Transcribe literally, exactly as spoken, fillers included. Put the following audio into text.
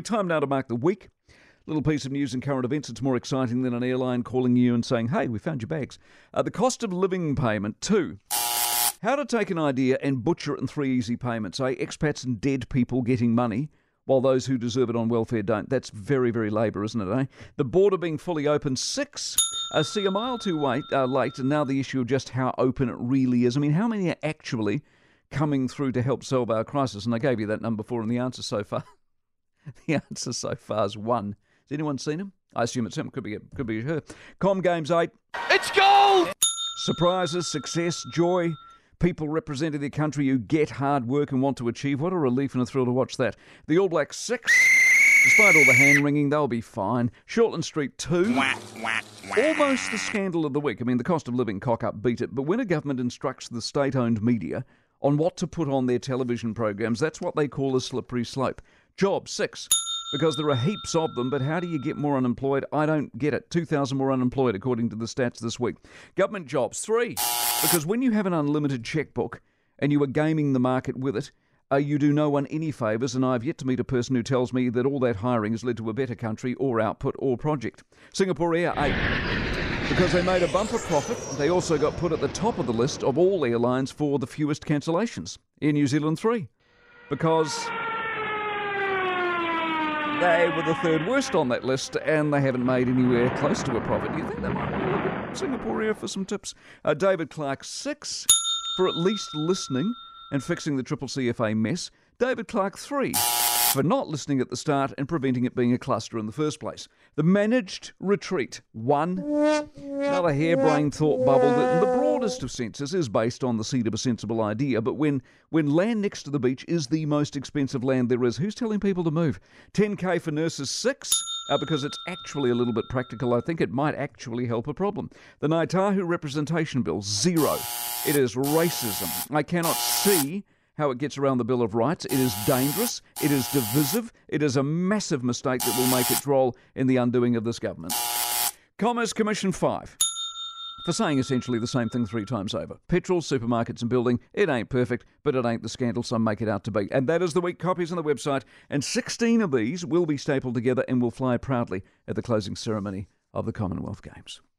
Time now to mark the week. Little piece of news and current events. It's more exciting than an airline calling you and saying, hey, we found your bags. Uh, the cost of living payment, two. How to take an idea and butcher it in three easy payments, eh? Expats and dead people getting money, while those who deserve it on welfare don't. That's very, very Labour, isn't it, eh? The border being fully open, six. Uh, see, a mile too wait, uh, late, and now the issue of just how open it really is. I mean, how many are actually coming through to help solve our crisis? And I gave you that number before, and the answer so far, the answer so far is one. Has anyone seen him? I assume it's him. Could be, could be her. Com Games eight. It's gold! Surprises, success, joy. People representing their country who get hard work and want to achieve. What a relief and a thrill to watch that. The All Blacks six. Despite all the hand-wringing, they'll be fine. Shortland Street two. Almost the scandal of the week. I mean, the cost of living cock-up beat it. But when a government instructs the state-owned media on what to put on their television programs, that's what they call a slippery slope. Job six. Because there are heaps of them, but how do you get more unemployed? I don't get it. two thousand more unemployed, according to the stats this week. Government jobs, three. Because when you have an unlimited checkbook and you are gaming the market with it, uh, you do no one any favours, and I've yet to meet a person who tells me that all that hiring has led to a better country or output or project. Singapore Air, eight. Because they made a bumper profit, they also got put at the top of the list of all airlines for the fewest cancellations. Air New Zealand, three. Because they were the third worst on that list, and they haven't made anywhere close to a profit. Do you think they might want to look at Singapore Air for some tips? Uh, David Clark, six, for at least listening and fixing the Triple C F A mess. David Clark, three, for not listening at the start and preventing it being a cluster in the first place. The managed retreat, one. Another harebrained thought bubble that in the broadest of senses is based on the seed of a sensible idea, but when, when land next to the beach is the most expensive land there is, who's telling people to move? ten K for nurses, six, uh, because it's actually a little bit practical. I think it might actually help a problem. The Ngaitahu Representation Bill, zero. It is racism. I cannot see how it gets around the Bill of Rights. It is dangerous, it is divisive, it is a massive mistake that will make its role in the undoing of this government. Commerce Commission five, for saying essentially the same thing three times over. Petrol, supermarkets and building, it ain't perfect, but it ain't the scandal some make it out to be. And that is the week. Copies on the website, and sixteen of these will be stapled together and will fly proudly at the closing ceremony of the Commonwealth Games.